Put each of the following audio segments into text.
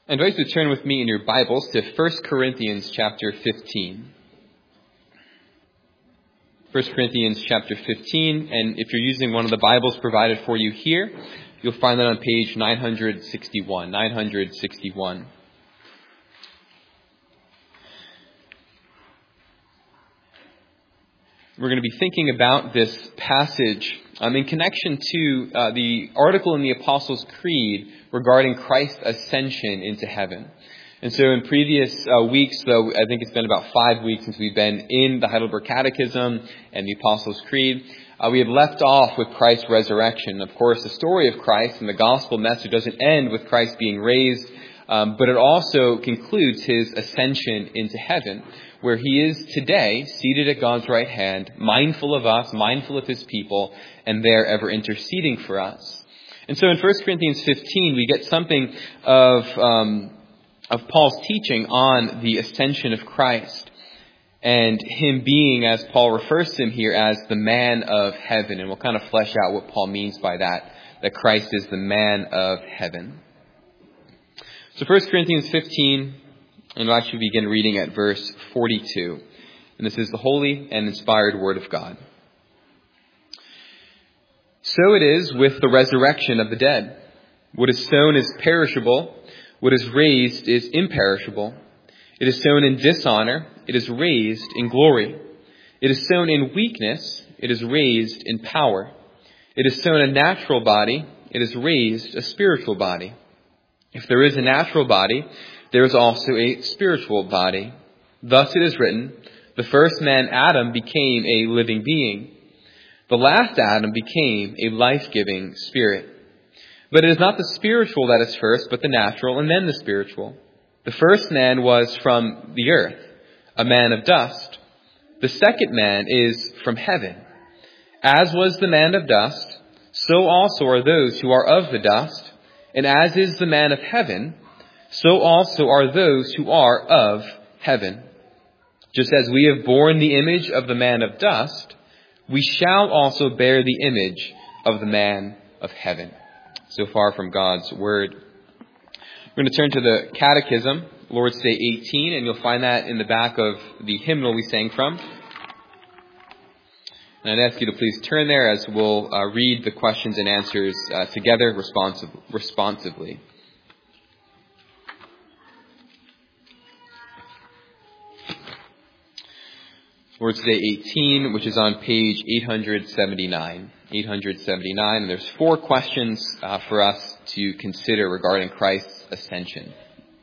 I invite you to turn with me in your Bibles to 1 Corinthians chapter 15. 1 Corinthians chapter 15, and if you're using one of the Bibles provided for you here, you'll find that on page 961. 961. We're going to be thinking about this passage in connection to the article in the Apostles' Creed regarding Christ's ascension into heaven. And so in previous weeks, though, I think it's been about 5 weeks since we've been in the Heidelberg Catechism and the Apostles' Creed, we have left off with Christ's resurrection. Of course, the story of Christ and the gospel message doesn't end with Christ being raised, but it also concludes his ascension into heaven, where he is today seated at God's right hand, mindful of us, mindful of his people, and there ever interceding for us. And so in 1 Corinthians 15, we get something of Paul's teaching on the ascension of Christ and him being, as Paul refers to him here, as the man of heaven. And we'll kind of flesh out what Paul means by that Christ is the man of heaven. So 1 Corinthians 15, and we'll actually begin reading at verse 42. And this is the holy and inspired word of God. So it is with the resurrection of the dead. What is sown is perishable. What is raised is imperishable. It is sown in dishonor. It is raised in glory. It is sown in weakness. It is raised in power. It is sown a natural body. It is raised a spiritual body. If there is a natural body, there is also a spiritual body. Thus it is written, the first man, Adam, became a living being. The last Adam became a life-giving spirit. But it is not the spiritual that is first, but the natural, and then the spiritual. The first man was from the earth, a man of dust. The second man is from heaven. As was the man of dust, so also are those who are of the dust. And as is the man of heaven, so also are those who are of heaven. Just as we have borne the image of the man of dust, we shall also bear the image of the man of heaven. So far from God's word. We're going to turn to the Catechism, Lord's Day 18, and you'll find that in the back of the hymnal we sang from. And I'd ask you to please turn there as we'll read the questions and answers together responsively. Lord's Day 18, which is on page 879. 879, and there's 4 questions for us to consider regarding Christ's ascension.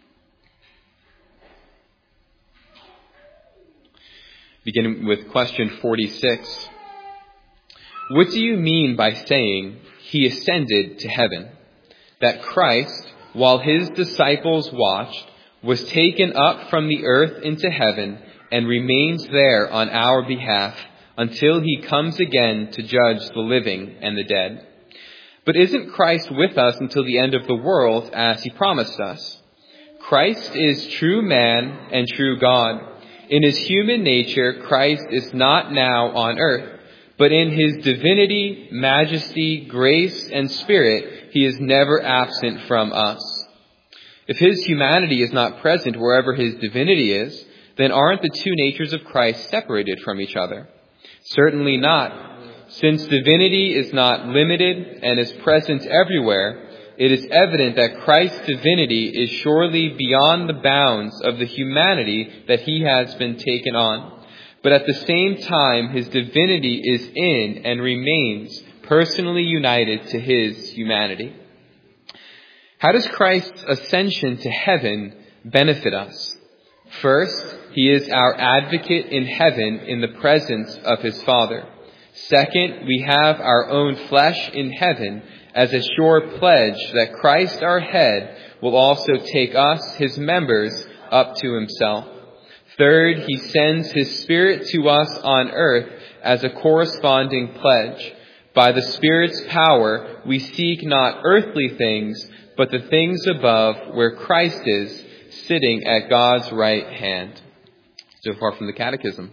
Beginning with question 46. What do you mean by saying he ascended to heaven? That Christ, while his disciples watched, was taken up from the earth into heaven and remains there on our behalf until he comes again to judge the living and the dead. But isn't Christ with us until the end of the world, as he promised us? Christ is true man and true God. In his human nature, Christ is not now on earth, but in his divinity, majesty, grace, and spirit, he is never absent from us. If his humanity is not present wherever his divinity is, then aren't the two natures of Christ separated from each other? Certainly not. Since divinity is not limited and is present everywhere, it is evident that Christ's divinity is surely beyond the bounds of the humanity that he has been taken on. But at the same time, his divinity is in and remains personally united to his humanity. How does Christ's ascension to heaven benefit us? First, he is our advocate in heaven in the presence of his Father. Second, we have our own flesh in heaven as a sure pledge that Christ our head will also take us, his members, up to himself. Third, he sends his Spirit to us on earth as a corresponding pledge. By the Spirit's power, we seek not earthly things, but the things above where Christ is, sitting at God's right hand. So far from the Catechism.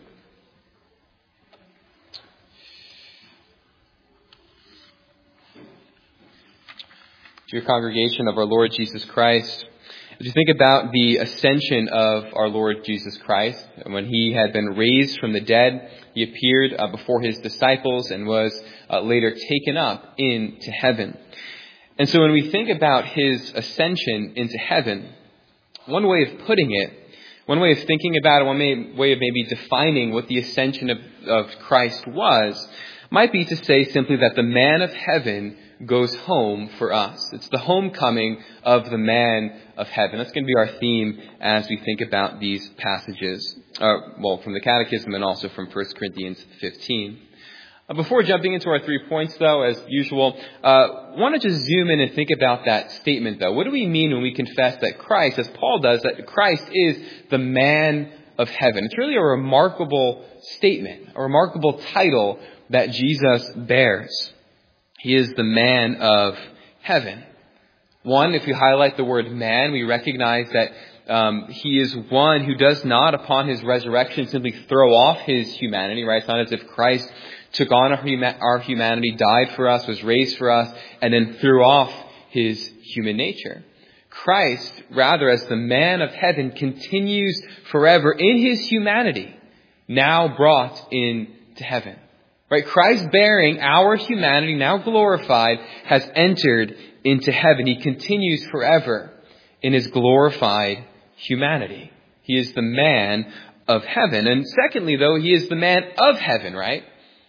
Dear congregation of our Lord Jesus Christ, As you think about the ascension of our Lord Jesus Christ, when he had been raised from the dead, he appeared before his disciples and was later taken up into heaven. And so when we think about his ascension into heaven, one way of putting it, one way of thinking about it, one way of maybe defining what the ascension of Christ was, might be to say simply that the man of heaven goes home for us. It's the homecoming of the man of heaven. That's going to be our theme as we think about these passages, from the Catechism and also from 1 Corinthians 15. Before jumping into our 3 points, though, as usual, I want to just zoom in and think about that statement, though. What do we mean when we confess that Christ, as Paul does, that Christ is the man of heaven? It's really a remarkable statement, a remarkable title that Jesus bears. He is the man of heaven. One, if you highlight the word man, we recognize that he is one who does not, upon his resurrection, simply throw off his humanity, right? It's not as if Christ took on our humanity, died for us, was raised for us, and then threw off his human nature. Christ, rather, as the man of heaven, continues forever in his humanity, now brought into heaven. Right? Christ, bearing our humanity, now glorified, has entered into heaven. He continues forever in his glorified humanity. He is the man of heaven. And secondly, though, he is the man of heaven, right?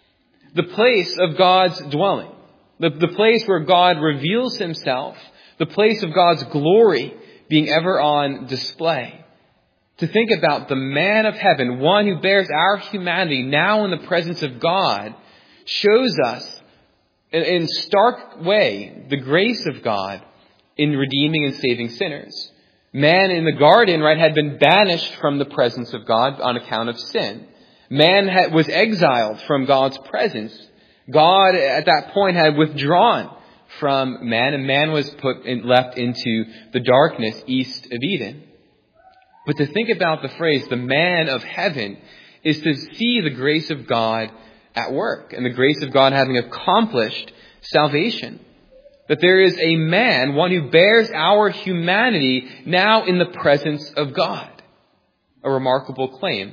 The place of God's dwelling. The place where God reveals himself. The place of God's glory being ever on display. To think about the man of heaven, one who bears our humanity now in the presence of God, shows us in stark way the grace of God in redeeming and saving sinners. Man in the garden, right, had been banished from the presence of God on account of sin. Man was exiled from God's presence. God at that point had withdrawn from man, and man was left into the darkness east of Eden. But to think about the phrase, the man of heaven, is to see the grace of God at work and the grace of God having accomplished salvation. That there is a man, one who bears our humanity, now in the presence of God. A remarkable claim.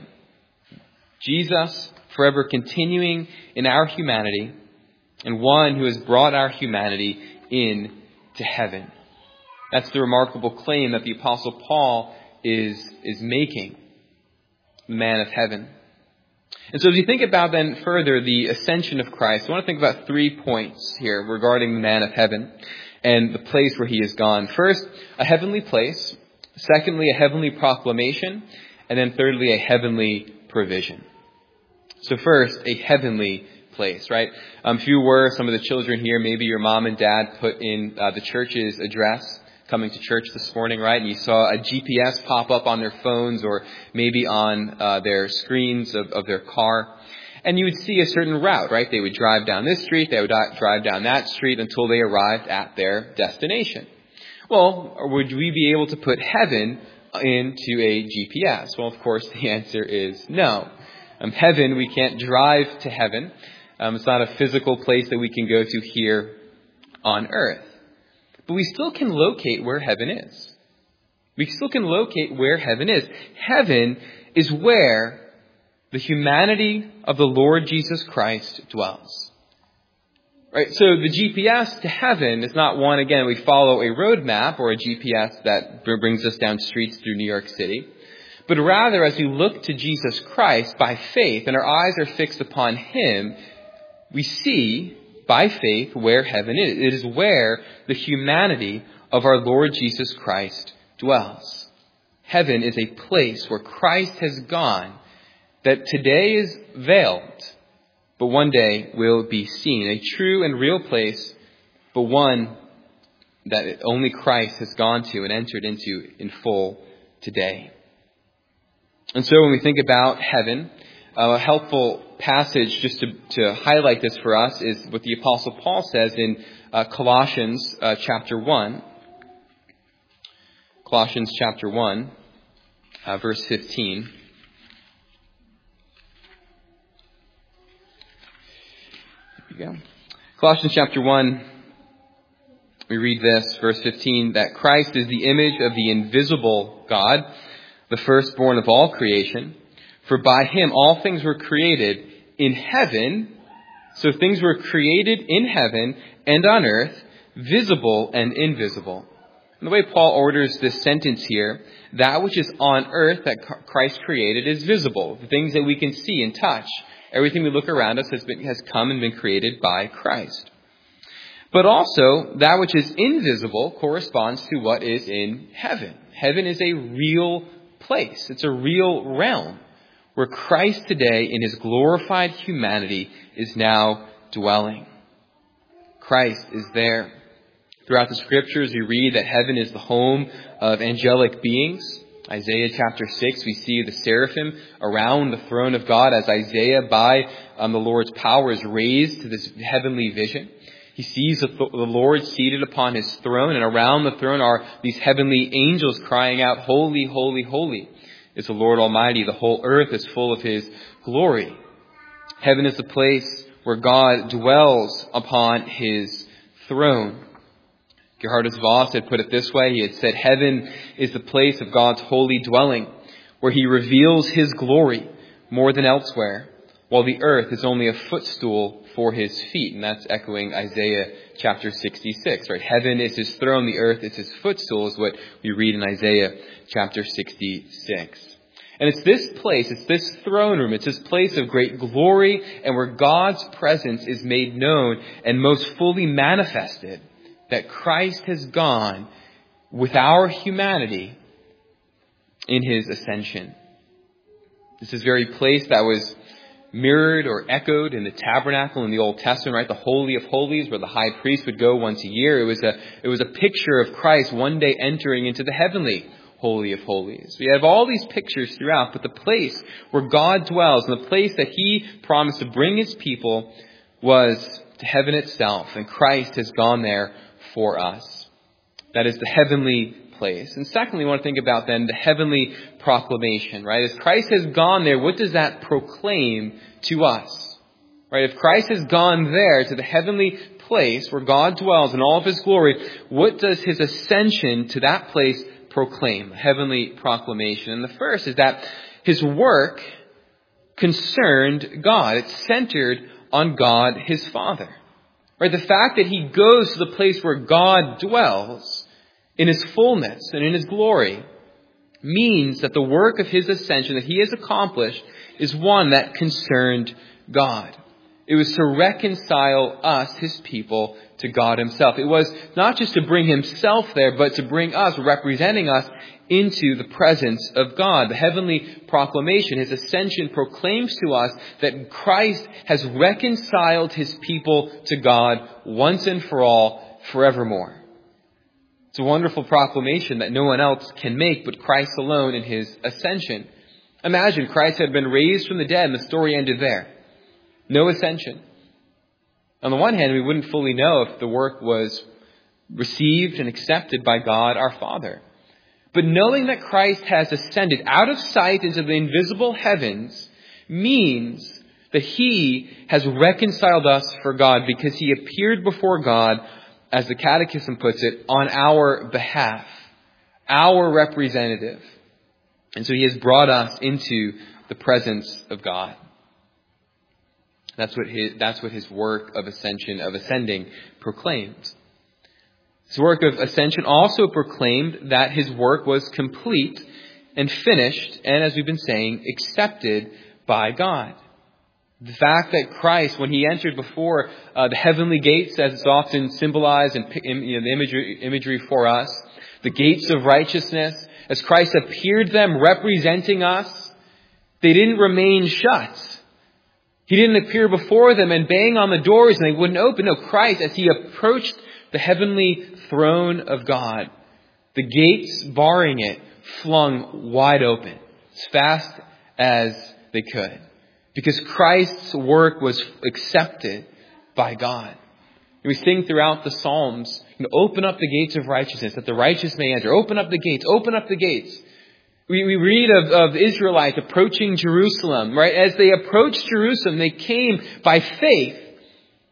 Jesus, forever continuing in our humanity, and one who has brought our humanity into heaven. That's the remarkable claim that the Apostle Paul is making, the man of heaven. And so as you think about then further the ascension of Christ, I want to think about 3 points here regarding the man of heaven and the place where he has gone. First, a heavenly place. Secondly, a heavenly proclamation. And then thirdly, a heavenly provision. So first, a heavenly place, right? If you were some of the children here, maybe your mom and dad put in the church's address coming to church this morning, right? And you saw a GPS pop up on their phones or maybe on their screens of their car. And you would see a certain route, right? They would drive down this street, they would drive down that street until they arrived at their destination. Well, would we be able to put heaven into a GPS? Well, of course, the answer is no. Heaven, we can't drive to heaven. It's not a physical place that we can go to here on earth. But we still can locate where heaven is. We still can locate where heaven is. Heaven is where the humanity of the Lord Jesus Christ dwells. Right? So the GPS to heaven is not one, again, we follow a road map or a GPS that brings us down streets through New York City. But rather, as we look to Jesus Christ by faith and our eyes are fixed upon him, we see by faith where heaven is. It is where the humanity of our Lord Jesus Christ dwells. Heaven is a place where Christ has gone that today is veiled, but one day will be seen. A true and real place, but one that only Christ has gone to and entered into in full today. And so when we think about heaven, a helpful passage just to highlight this for us is what the Apostle Paul says in Colossians chapter 1. Colossians chapter 1, verse 15. There we go. Colossians chapter 1, We read this, verse 15, that Christ is the image of the invisible God, the firstborn of all creation. For by him all things were created in heaven. So things were created in heaven and on earth, visible and invisible. And the way Paul orders this sentence here, that which is on earth that Christ created is visible. The things that we can see and touch. Everything we look around us has come and been created by Christ. But also, that which is invisible corresponds to what is in heaven. Heaven is a real place. It's a real realm where Christ today, in his glorified humanity, is now dwelling. Christ is there. Throughout the scriptures, we read that heaven is the home of angelic beings. Isaiah chapter 6, we see the seraphim around the throne of God as Isaiah, by the Lord's power, is raised to this heavenly vision. He sees the Lord seated upon his throne, and around the throne are these heavenly angels crying out, "Holy, holy, holy is the Lord Almighty. The whole earth is full of his glory." Heaven is the place where God dwells upon his throne. Geerhardus Voss had put it this way. He had said, heaven is the place of God's holy dwelling, where he reveals his glory more than elsewhere, while the earth is only a footstool for his feet. And that's echoing Isaiah chapter 66, right? Heaven is his throne, the earth is his footstool, is what we read in Isaiah chapter 66. And it's this place, it's this throne room, it's this place of great glory, and where God's presence is made known and most fully manifested, that Christ has gone with our humanity in his ascension. This is the very place that was mirrored or echoed in the tabernacle in the Old Testament, right? The Holy of Holies, where the high priest would go once a year. It was a picture of Christ one day entering into the heavenly Holy of Holies. We have all these pictures throughout, but the place where God dwells and the place that he promised to bring his people was to heaven itself, and Christ has gone there for us. That is the heavenly place. And secondly, we want to think about then the heavenly proclamation, right? As Christ has gone there, what does that proclaim to us? Right? If Christ has gone there to the heavenly place where God dwells in all of his glory, what does his ascension to that place proclaim? Heavenly proclamation. And the first is that his work concerned God. It's centered on God, his Father. Right? The fact that he goes to the place where God dwells in his fullness and in his glory means that the work of his ascension that he has accomplished is one that concerned God. It was to reconcile us, his people, to God himself. It was not just to bring himself there, but to bring us, representing us, into the presence of God. The heavenly proclamation, his ascension, proclaims to us that Christ has reconciled his people to God once and for all, forevermore. It's a wonderful proclamation that no one else can make but Christ alone in his ascension. Imagine Christ had been raised from the dead and the story ended there. No ascension. On the one hand, we wouldn't fully know if the work was received and accepted by God our Father. But knowing that Christ has ascended out of sight into the invisible heavens means that he has reconciled us for God, because he appeared before God, as the Catechism puts it, on our behalf, our representative. And so he has brought us into the presence of God. That's what his work of ascending proclaimed. His work of ascension also proclaimed that his work was complete and finished, and as we've been saying, accepted by God. The fact that Christ, when he entered before the heavenly gates, as it's often symbolized in the imagery for us, the gates of righteousness, as Christ appeared them representing us, they didn't remain shut. He didn't appear before them and bang on the doors and they wouldn't open. No, Christ, as he approached the heavenly throne of God, the gates barring it flung wide open as fast as they could, because Christ's work was accepted by God. And we sing throughout the Psalms, open up the gates of righteousness that the righteous may enter. Open up the gates, open up the gates. We read of the Israelites approaching Jerusalem, right? As they approached Jerusalem, they came by faith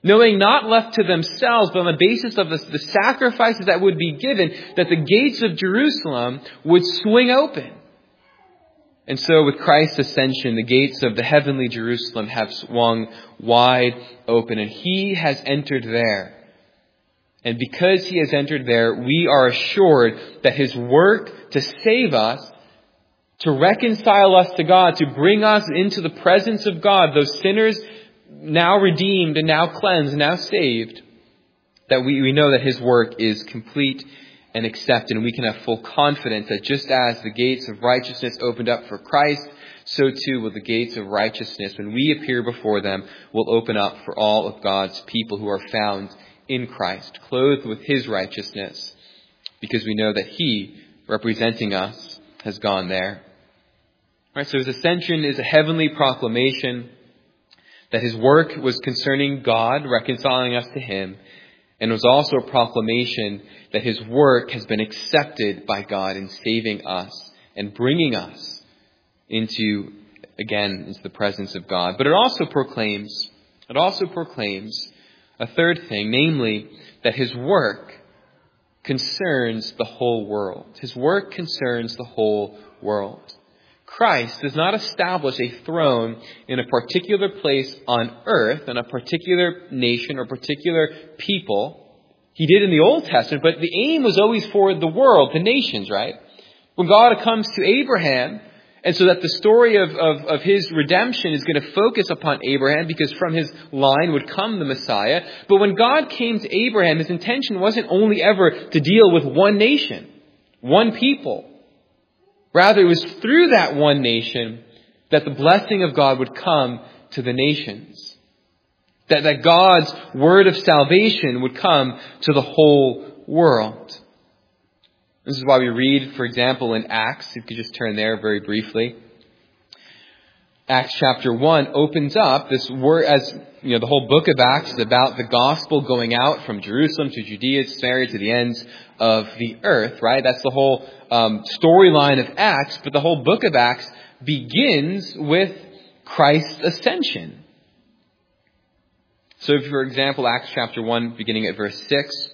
knowing not left to themselves, but on the basis of the sacrifices that would be given, that the gates of Jerusalem would swing open. And so with Christ's ascension, the gates of the heavenly Jerusalem have swung wide open, and He has entered there. And because He has entered there, we are assured that His work to save us, to reconcile us to God, to bring us into the presence of God, those sinners now redeemed and now cleansed, and now saved, that we know that His work is complete and accepted. And we can have full confidence that just as the gates of righteousness opened up for Christ, so too will the gates of righteousness, when we appear before them, will open up for all of God's people who are found in Christ, clothed with His righteousness, because we know that He, representing us, has gone there. All right, so His ascension is a heavenly proclamation that His work was concerning God, reconciling us to Him, and was also a proclamation that His work has been accepted by God in saving us and bringing us into the presence of God. But it also proclaims a third thing, namely that His work concerns the whole world. His work concerns the whole world. Christ does not establish a throne in a particular place on earth, in a particular nation or particular people. He did in the Old Testament, but the aim was always for the world, the nations, right? When God comes to Abraham, and so that the story of His redemption is going to focus upon Abraham, because from his line would come the Messiah. But when God came to Abraham, His intention wasn't only ever to deal with one nation, one people. Rather, it was through that one nation that the blessing of God would come to the nations. That God's word of salvation would come to the whole world. This is why we read, for example, in Acts, if you could just turn there very briefly. Acts chapter 1 opens up this word, as you know, the whole book of Acts is about the gospel going out from Jerusalem to Judea, Samaria, to the ends of the earth, right? That's the whole storyline of Acts, but the whole book of Acts begins with Christ's ascension. So, for example, Acts chapter 1, beginning at verse 6,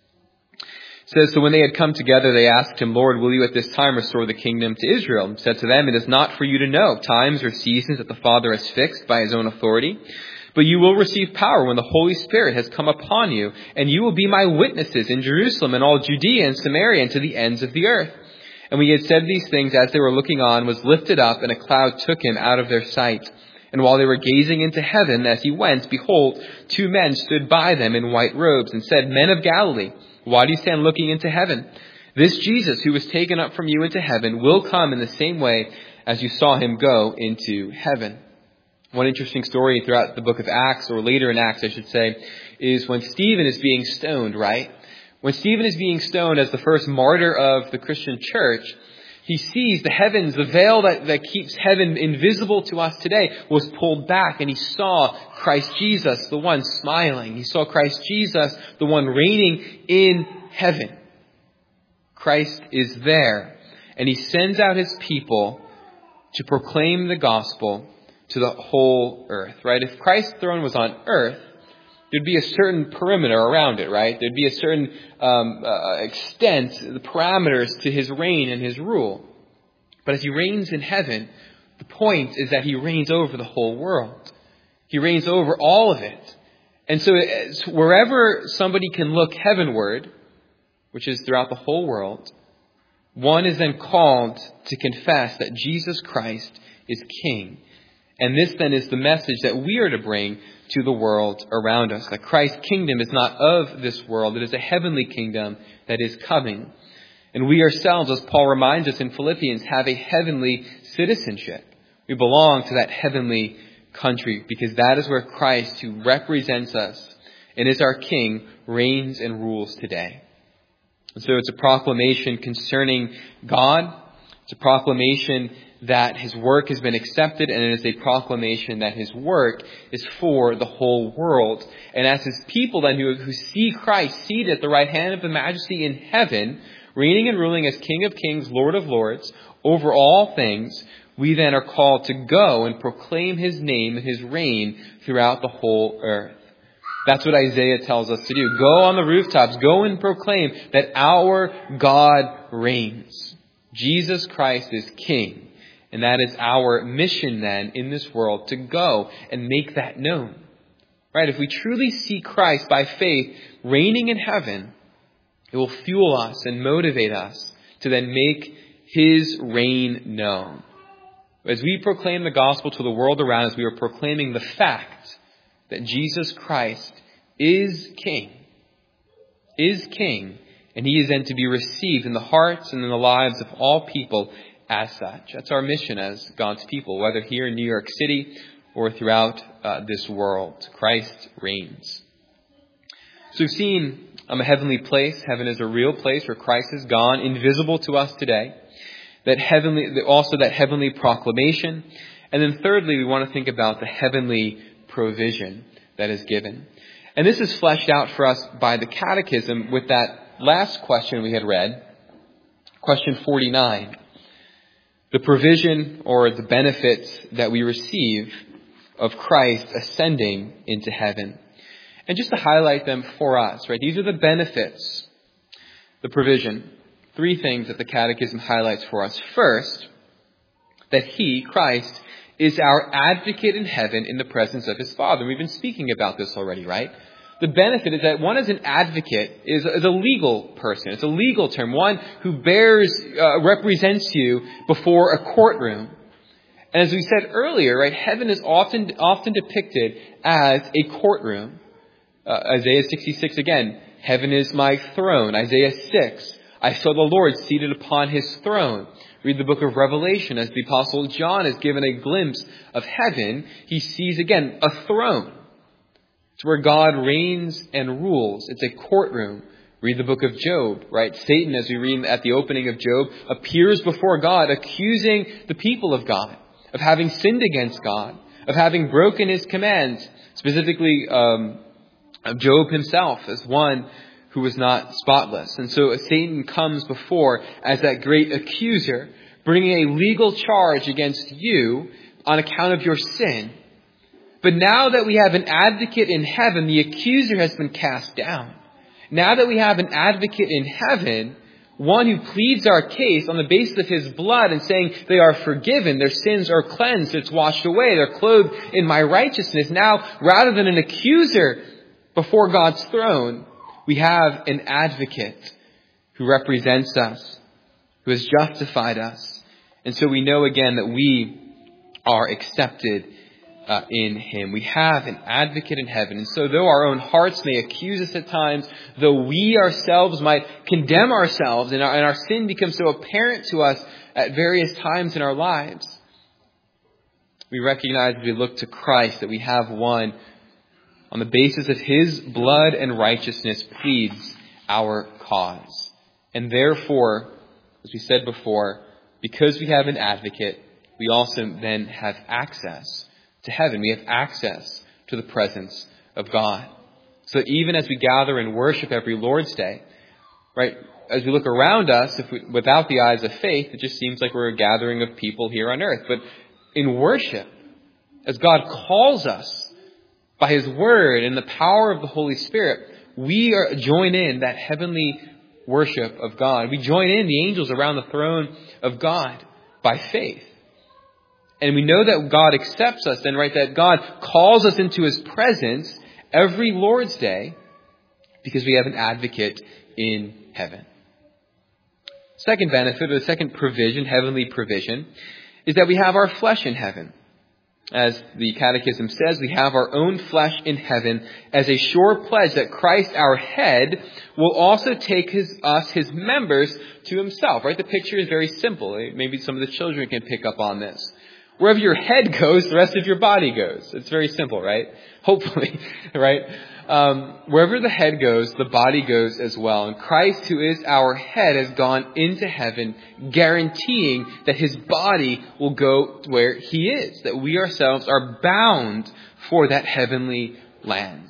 says, "So when they had come together, they asked Him, 'Lord, will you at this time restore the kingdom to Israel?' And said to them, 'It is not for you to know times or seasons that the Father has fixed by His own authority, but you will receive power when the Holy Spirit has come upon you, and you will be my witnesses in Jerusalem and all Judea and Samaria and to the ends of the earth.' And when He had said these things, as they were looking on, was lifted up, and a cloud took Him out of their sight. And while they were gazing into heaven as He went, behold, 2 men stood by them in white robes, and said, 'Men of Galilee, why do you stand looking into heaven? This Jesus who was taken up from you into heaven will come in the same way as you saw Him go into heaven.'" One interesting story throughout the book of Acts, or later in Acts, I should say, is when Stephen is being stoned, right? When Stephen is being stoned as the first martyr of the Christian church, he sees the heavens, the veil that keeps heaven invisible to us today was pulled back, and he saw Christ Jesus, the one smiling. He saw Christ Jesus, the one reigning in heaven. Christ is there, and He sends out His people to proclaim the gospel to the whole earth, right? If Christ's throne was on earth, there'd be a certain perimeter around it, right? There'd be a certain extent, the parameters to His reign and His rule. But as He reigns in heaven, the point is that He reigns over the whole world. He reigns over all of it. And so wherever somebody can look heavenward, which is throughout the whole world, one is then called to confess that Jesus Christ is King. And this then is the message that we are to bring to the world around us. That Christ's kingdom is not of this world. It is a heavenly kingdom that is coming. And we ourselves, as Paul reminds us in Philippians, have a heavenly citizenship. We belong to that heavenly country because that is where Christ, who represents us and is our King, reigns and rules today. And so it's a proclamation concerning God. It's a proclamation that His work has been accepted, and it is a proclamation that His work is for the whole world. And as His people then who see Christ seated at the right hand of the Majesty in heaven, reigning and ruling as King of Kings, Lord of Lords, over all things, we then are called to go and proclaim His name and His reign throughout the whole earth. That's what Isaiah tells us to do. Go on the rooftops. Go and proclaim that our God reigns. Jesus Christ is King. And that is our mission then in this world, to go and make that known. Right? If we truly see Christ by faith reigning in heaven, it will fuel us and motivate us to then make His reign known. As we proclaim the gospel to the world around us, we are proclaiming the fact that Jesus Christ is King, and He is then to be received in the hearts and in the lives of all people as such. That's our mission as God's people, whether here in New York City or throughout this world. Christ reigns. So we've seen a heavenly place. Heaven is a real place where Christ is gone, invisible to us today. That heavenly proclamation. And then thirdly, we want to think about the heavenly provision that is given. And this is fleshed out for us by the Catechism with that last question we had read, question 49. The provision or the benefits that we receive of Christ ascending into heaven. And just to highlight them for us, right? These are the benefits, the provision. 3 things that the Catechism highlights for us. First, that He, Christ, is our advocate in heaven in the presence of His Father. We've been speaking about this already, right? The benefit is that one as an advocate is a legal person. It's a legal term. One who represents you before a courtroom. And as we said earlier, right, heaven is often depicted as a courtroom. Isaiah 66 again, heaven is my throne. Isaiah 6, I saw the Lord seated upon His throne. Read the book of Revelation as the Apostle John is given a glimpse of heaven. He sees again a throne. It's where God reigns and rules. It's a courtroom. Read the book of Job, right? Satan, as we read at the opening of Job, appears before God accusing the people of God of having sinned against God, of having broken His commands, specifically of Job himself as one who was not spotless. And so Satan comes before as that great accuser, bringing a legal charge against you on account of your sin. But now that we have an advocate in heaven, the accuser has been cast down. Now that we have an advocate in heaven, one who pleads our case on the basis of His blood and saying they are forgiven, their sins are cleansed, it's washed away, they're clothed in my righteousness. Now, rather than an accuser before God's throne, we have an advocate who represents us, who has justified us. And so we know again that we are accepted in Him. We have an advocate in heaven. And so though our own hearts may accuse us at times, though we ourselves might condemn ourselves and our sin becomes so apparent to us at various times in our lives, we recognize as we look to Christ that we have one on the basis of His blood and righteousness pleads our cause. And therefore, as we said before, because we have an advocate, we also then have access to heaven. We have access to the presence of God. So even as we gather and worship every Lord's Day, right, as we look around us, without the eyes of faith, it just seems like we're a gathering of people here on earth. But in worship, as God calls us by His Word and the power of the Holy Spirit, we join in that heavenly worship of God. We join in the angels around the throne of God by faith. And we know that God accepts us then, right, that God calls us into His presence every Lord's Day because we have an advocate in heaven. Second benefit, or the second provision, heavenly provision, is that we have our flesh in heaven. As the Catechism says, we have our own flesh in heaven as a sure pledge that Christ, our head, will also take us, His members, to Himself. Right? The picture is very simple. Maybe some of the children can pick up on this. Wherever your head goes, the rest of your body goes. It's very simple, right? Hopefully, right? Wherever the head goes, the body goes as well. And Christ, who is our head, has gone into heaven, guaranteeing that His body will go where He is, that we ourselves are bound for that heavenly land.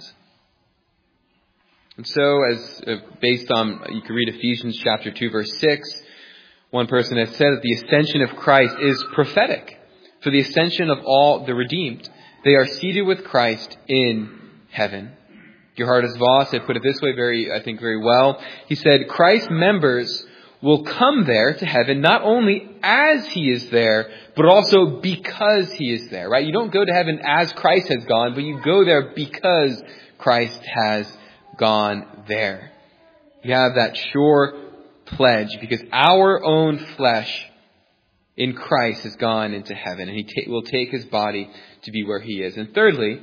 And so, based on, you can read Ephesians chapter 2, verse 6, one person has said that the ascension of Christ is prophetic for the ascension of all the redeemed. They are seated with Christ in heaven. Gerhardus Voss had put it this way very well. He said, Christ's members will come there to heaven not only as he is there, but also because he is there, right? You don't go to heaven as Christ has gone, but you go there because Christ has gone there. You have that sure pledge because our own flesh in Christ has gone into heaven, and he will take his body to be where he is. And thirdly,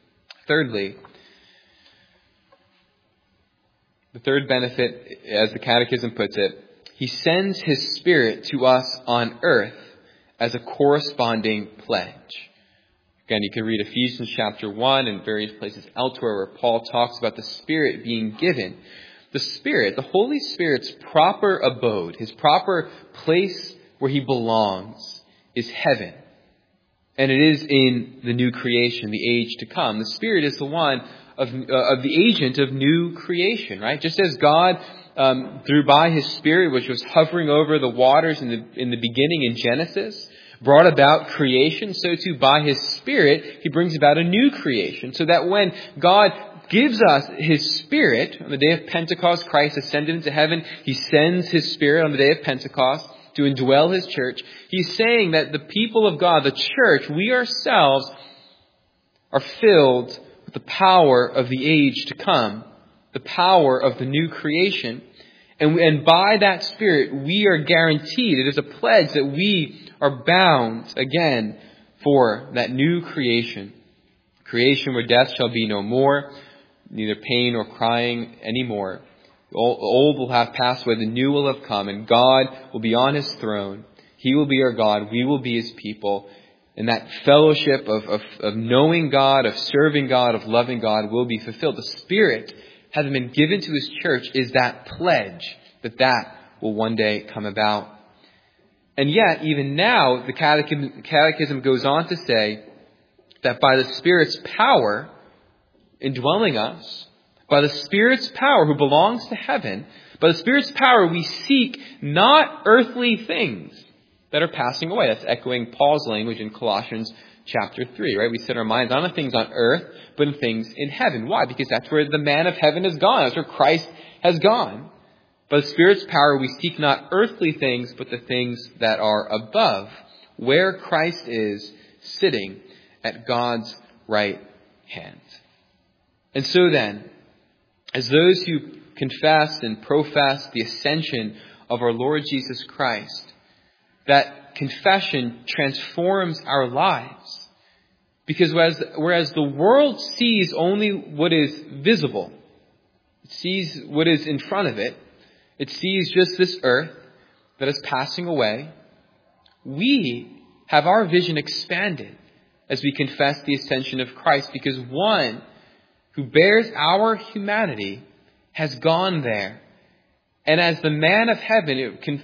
the third benefit, as the Catechism puts it, he sends his Spirit to us on earth as a corresponding pledge. Again, you can read Ephesians chapter 1 and various places elsewhere where Paul talks about the Spirit being given. The Spirit, the Holy Spirit's proper abode, his proper place where he belongs, is heaven. And it is in the new creation, the age to come. The Spirit is the one of the agent of new creation, right? Just as God, through by his Spirit, which was hovering over the waters in the beginning in Genesis, brought about creation, so too by his Spirit, he brings about a new creation. So that when God gives us his Spirit, on the day of Pentecost, Christ ascended into heaven, he sends his Spirit on the day of Pentecost to indwell his church. He's saying that the people of God, the church, we ourselves are filled with the power of the age to come, the power of the new creation. And by that Spirit, we are guaranteed, it is a pledge that we are bound again for that new creation. Creation where death shall be no more, neither pain nor crying anymore. The old will have passed away, the new will have come, and God will be on his throne. He will be our God, we will be his people. And that fellowship of knowing God, of serving God, of loving God will be fulfilled. The Spirit, having been given to his church, is that pledge that will one day come about. And yet, even now, the Catechism goes on to say that by the Spirit's power indwelling us, by the Spirit's power who belongs to heaven, by the Spirit's power we seek not earthly things that are passing away. That's echoing Paul's language in Colossians chapter 3, right? We set our minds not on things on earth, but in things in heaven. Why? Because that's where the man of heaven has gone. That's where Christ has gone. By the Spirit's power, we seek not earthly things, but the things that are above, where Christ is sitting at God's right hand. And so then, as those who confess and profess the ascension of our Lord Jesus Christ, that confession transforms our lives. Because whereas the world sees only what is visible, it sees what is in front of it, it sees just this earth that is passing away, we have our vision expanded as we confess the ascension of Christ, because one who bears our humanity has gone there. And as the man of heaven,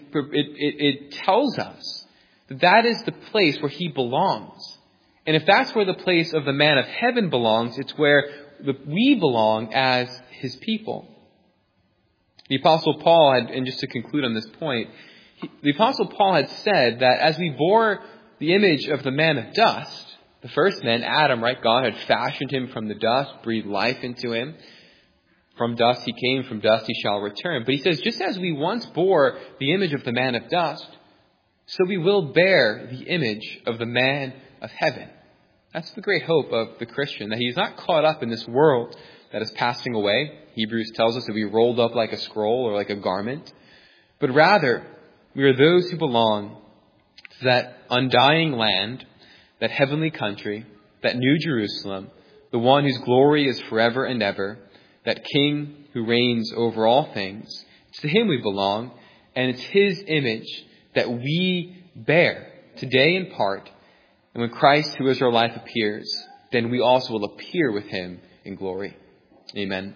it tells us that is the place where he belongs. And if that's where the place of the man of heaven belongs, it's where we belong as his people. The Apostle Paul had, and just to conclude on this point, the Apostle Paul had said that as we bore the image of the man of dust, the first man, Adam, right? God had fashioned him from the dust, breathed life into him. From dust he came, from dust he shall return. But he says, just as we once bore the image of the man of dust, so we will bear the image of the man of heaven. That's the great hope of the Christian, that he's not caught up in this world that is passing away. Hebrews tells us that we rolled up like a scroll or like a garment. But rather, we are those who belong to that undying land, that heavenly country, that new Jerusalem, the one whose glory is forever and ever, that King who reigns over all things. It's to him we belong, and it's his image that we bear today in part. And when Christ, who is our life, appears, then we also will appear with him in glory. Amen.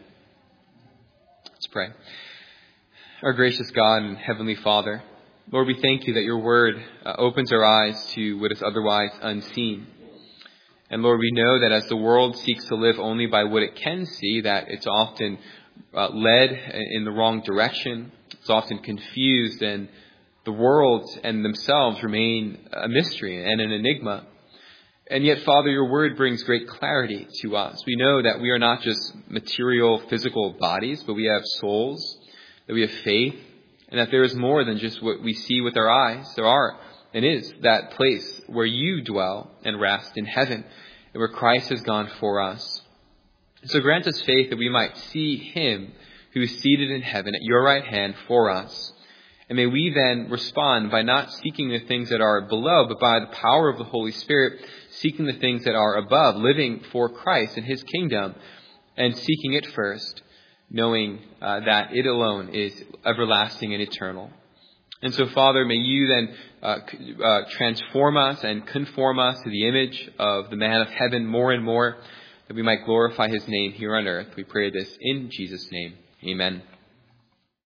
Let's pray. Our gracious God and Heavenly Father, Lord, we thank you that your word opens our eyes to what is otherwise unseen. And Lord, we know that as the world seeks to live only by what it can see, that it's often led in the wrong direction. It's often confused, and the world and themselves remain a mystery and an enigma. And yet, Father, your word brings great clarity to us. We know that we are not just material, physical bodies, but we have souls, that we have faith, and that there is more than just what we see with our eyes. There are and is that place where you dwell and rest in heaven, and where Christ has gone for us. So grant us faith that we might see him who is seated in heaven at your right hand for us. And may we then respond by not seeking the things that are below, but by the power of the Holy Spirit, seeking the things that are above, living for Christ and his kingdom, and seeking it first, knowing that it alone is everlasting and eternal. And so, Father, may you then transform us and conform us to the image of the man of heaven more and more, that we might glorify his name here on earth. We pray this in Jesus' name. Amen.